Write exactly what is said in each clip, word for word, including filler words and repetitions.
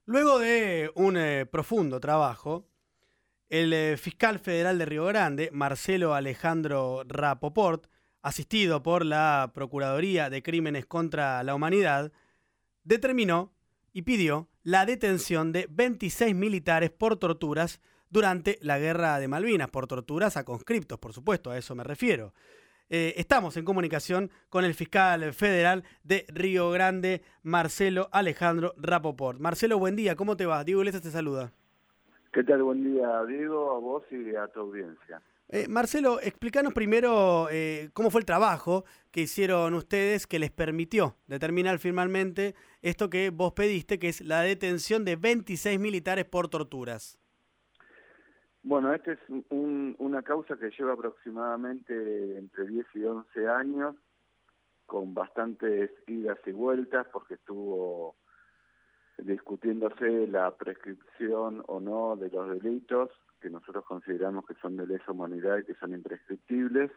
Luego de un eh, profundo trabajo, el eh, fiscal federal de Río Grande, Marcelo Alejandro Rapoport, asistido por la Procuraduría de Crímenes contra la Humanidad, determinó y pidió la detención de veintiséis militares por torturas durante la Guerra de Malvinas, por torturas a conscriptos, por supuesto, a eso me refiero. Eh, estamos en comunicación con el fiscal federal de Río Grande, Marcelo Alejandro Rapoport. Marcelo, buen día, ¿cómo te va? Diego Iglesias te saluda. ¿Qué tal? Buen día, Diego, a vos y a tu audiencia. Eh, Marcelo, explícanos primero eh, cómo fue el trabajo que hicieron ustedes que les permitió determinar finalmente esto que vos pediste, que es la detención de veintiséis militares por torturas. Bueno, esta es un, una causa que lleva aproximadamente entre diez y once años, con bastantes idas y vueltas, porque estuvo discutiéndose la prescripción o no de los delitos, que nosotros consideramos que son de lesa humanidad y que son imprescriptibles.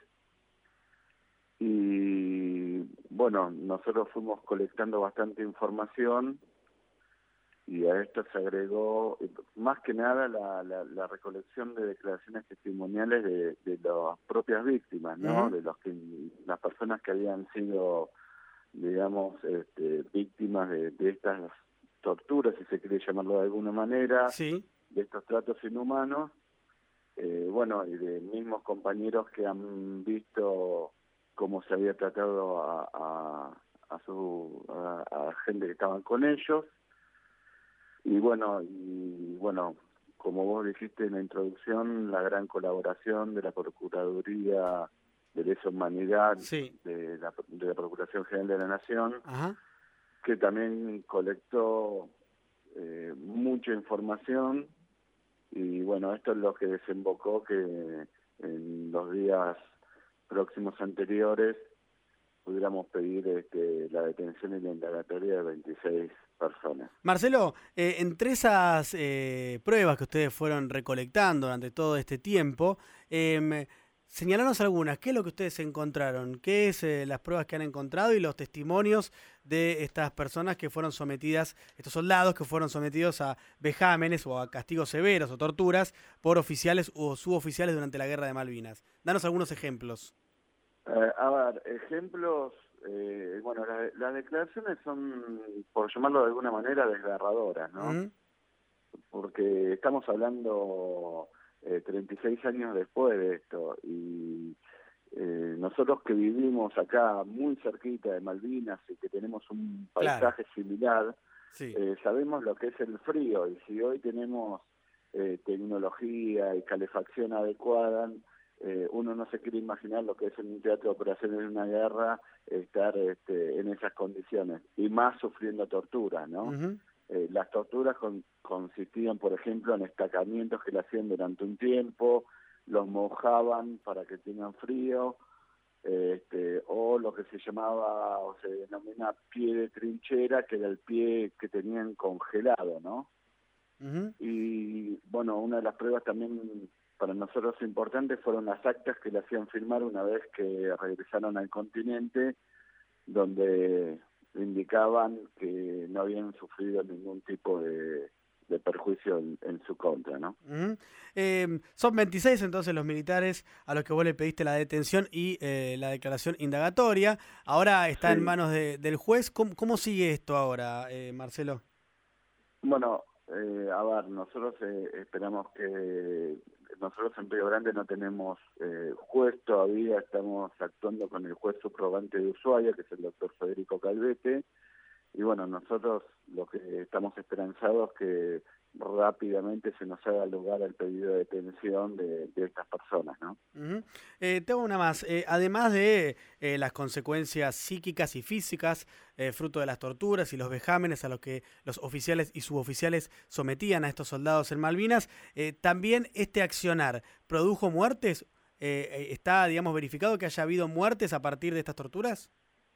Y bueno, nosotros fuimos colectando bastante información y a esto se agregó más que nada la, la, la recolección de declaraciones testimoniales de, de las propias víctimas, ¿no? Uh-huh. De los que las personas que habían sido, digamos, este, víctimas de, de estas torturas, si se quiere llamarlo de alguna manera, sí. De estos tratos inhumanos, eh, bueno, y de mismos compañeros que han visto cómo se había tratado a, a, a su a, a gente que estaban con ellos. Y bueno, y bueno, como vos dijiste en la introducción, la gran colaboración de la Procuraduría de Lesa Humanidad, sí. de, la, de la Procuración General de la Nación, Ajá. que también colectó eh, mucha información, y bueno, esto es lo que desembocó que en los días próximos anteriores pudiéramos pedir este, la detención y la indagatoria de veintiséis personas. Marcelo, eh, entre esas eh, pruebas que ustedes fueron recolectando durante todo este tiempo, eh, señalanos algunas. ¿Qué es lo que ustedes encontraron? ¿Qué es eh, las pruebas que han encontrado y los testimonios de estas personas que fueron sometidas, estos soldados que fueron sometidos a vejámenes o a castigos severos o torturas por oficiales o suboficiales durante la Guerra de Malvinas? Danos algunos ejemplos. Eh, a ver, ejemplos, eh, bueno, las, las declaraciones son, por llamarlo de alguna manera, desgarradoras, ¿no? Uh-huh. Porque estamos hablando eh, treinta y seis años después de esto, y eh, nosotros que vivimos acá muy cerquita de Malvinas y que tenemos un paisaje claro. similar, sí. eh, sabemos lo que es el frío, y si hoy tenemos eh, tecnología y calefacción adecuada, Eh, uno no se quiere imaginar lo que es en un teatro de operaciones en una guerra, estar este, en esas condiciones, y más sufriendo tortura, ¿no? Uh-huh. Eh, las torturas con, consistían, por ejemplo, en estacamientos que le hacían durante un tiempo, los mojaban para que tengan frío, eh, este, o lo que se llamaba, o se denomina pie de trinchera, que era el pie que tenían congelado, ¿no? Uh-huh. Y, bueno, una de las pruebas también para nosotros importantes fueron las actas que le hacían firmar una vez que regresaron al continente, donde indicaban que no habían sufrido ningún tipo de, de perjuicio en, en su contra, ¿no? Uh-huh. Eh, son veintiséis entonces los militares a los que vos le pediste la detención y eh, la declaración indagatoria. Ahora está sí. en manos de, del juez. ¿Cómo, cómo sigue esto ahora, eh, Marcelo? Bueno, eh, a ver, nosotros eh, esperamos que... Nosotros en Río Grande no tenemos eh, juez todavía, estamos actuando con el juez subrogante de Ushuaia, que es el doctor Federico Calvete, y bueno, nosotros lo que estamos esperanzados es que rápidamente se nos haga lugar al pedido de detención de, de estas personas, ¿no? Uh-huh. Eh, tengo una más. Eh, además de eh, las consecuencias psíquicas y físicas, eh, fruto de las torturas y los vejámenes a los que los oficiales y suboficiales sometían a estos soldados en Malvinas, eh, también este accionar produjo muertes. Eh, ¿Está, digamos, verificado que haya habido muertes a partir de estas torturas?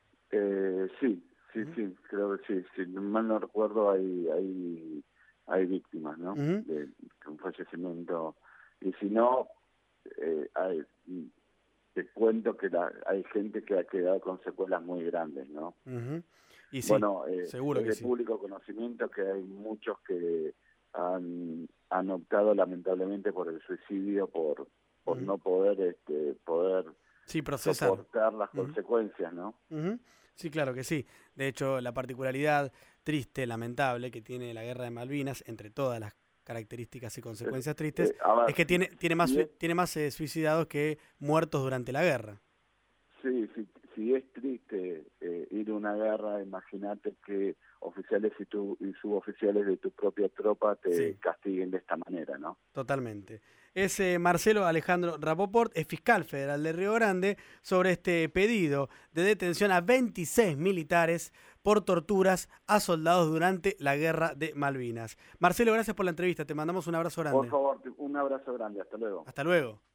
Eh, sí, sí, uh-huh. sí, creo que sí. Si mal no recuerdo, hay... hay... hay víctimas, ¿no? Uh-huh. De, de un fallecimiento. Y si no, eh, hay, te cuento que la, hay gente que ha quedado con secuelas muy grandes, ¿no? Uh-huh. Y sí, bueno, eh, seguro es que de sí. público conocimiento que hay muchos que han, han optado lamentablemente por el suicidio, por por Uh-huh. no poder este poder Sí, procesar. soportar las Uh-huh. consecuencias, ¿no? Uh-huh. Sí, claro que sí. De hecho, la particularidad triste, lamentable que tiene la Guerra de Malvinas, entre todas las características y consecuencias tristes, Eh, a ver, es que si- tiene, tiene más, si es, tiene más eh, suicidados que muertos durante la guerra. sí, sí, si es triste eh, ir a una guerra, imagínate que oficiales y, tu, y suboficiales de tu propia tropa te Sí. castiguen de esta manera, ¿no? Totalmente. Es eh, Marcelo Alejandro Rapoport, es fiscal federal de Río Grande, sobre este pedido de detención a veintiséis militares por torturas a soldados durante la Guerra de Malvinas. Marcelo, gracias por la entrevista. Te mandamos un abrazo grande. Por favor, un abrazo grande. Hasta luego. Hasta luego.